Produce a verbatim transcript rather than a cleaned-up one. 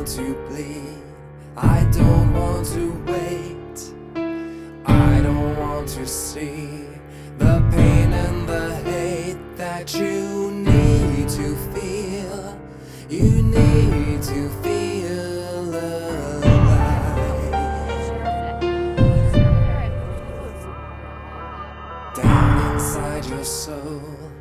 want to bleed. I don't want to wait. I don't want to see the pain and the hate that you need to feel. You need to feel alive. Down inside your soul,